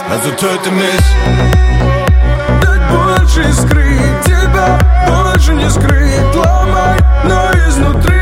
Also töte mich. Дать больше, скрыть тебя, больше не скрыть. Ломай, но изнутри.